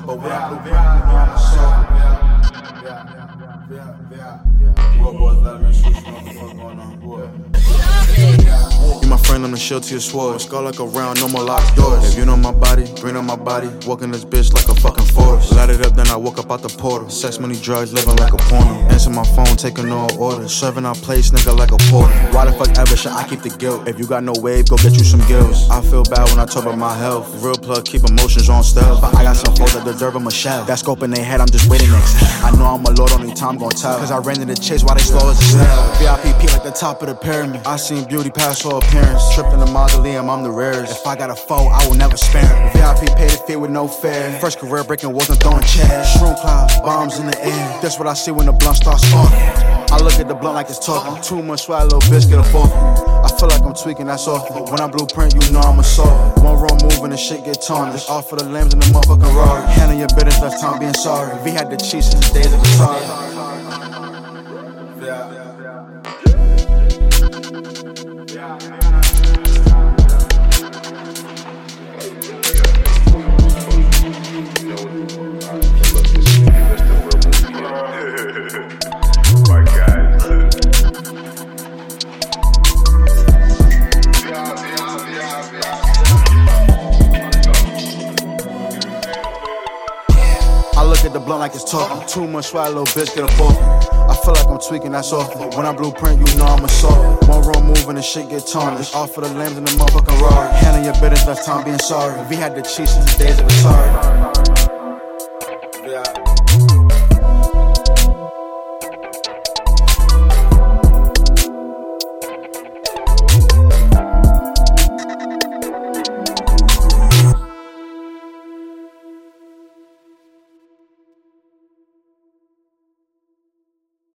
But when I blue print, you know I'm a soldier. What boys, let me shoot, you know what the fuck going on. You my friend, I'm the shield to your sword. Skull like a round, no more locked doors. If you know my body, green on my body. Walking this bitch like a fucking forest. Light it up, then I woke up out the portal. Sex, money, drugs, living like a porno. Answer my phone, taking no orders. Serving our place, nigga, like a porter. Why the fuck ever should I keep the guilt? If you got no wave, go get you some gills. I feel bad when I talk about my health. Real plug, keep emotions on stealth. But I got some foes that deserve a Michelle. That scope in their head, I'm just waiting next. I know I'm a lord, only time gon' tell. Cause I ran in the chase while they slow as a snail. VIP like the top of the pyramid. I seen beauty past all appearance. Tripped in the mausoleum, I'm the rarest. If I got a foe, I will never spare him. VIP paid the fee with no fare. First career breaking walls and throwing chairs. Shroom clouds, bombs in the air. That's what I see when the blunt starts sparking. I look at the blunt like it's talking. Too much swag, little bitch, get a fork. I feel like I'm tweaking, that's all. When I blueprint, you know I'm a soldier. One wrong move and the shit get tarnished. All for the lambs and the motherfucking Rari. Handle your business, less time being sorry. V had the cheat since the days of the time. I look at the blunt like it's talking. Too much swag, little bitch, get a fork. I feel like I'm tweaking, that's all. When I blueprint, you know I'm a soldier. One wrong move and the shit get tarnished. All for the lambs and the motherfucking Rari. Handle your business, less time being sorry. V had the cheat since the days of the sorry.